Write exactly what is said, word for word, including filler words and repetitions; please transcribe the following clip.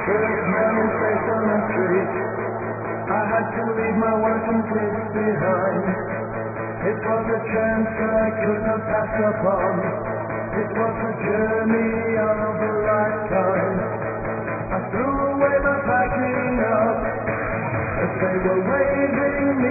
first smiling face on the street. I had to leave my wife and kids behind. It was a chance I could not pass upon. It was the journey of a lifetime. I threw away my packing up as they were waving me